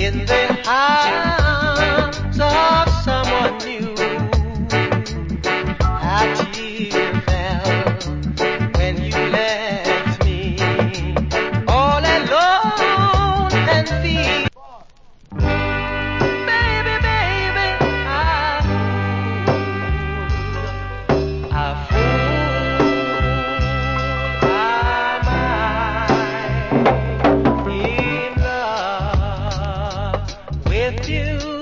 in the arms of someone new. How tear fell when you left me all alone and feel. Baby, baby, I fool am I in love with you.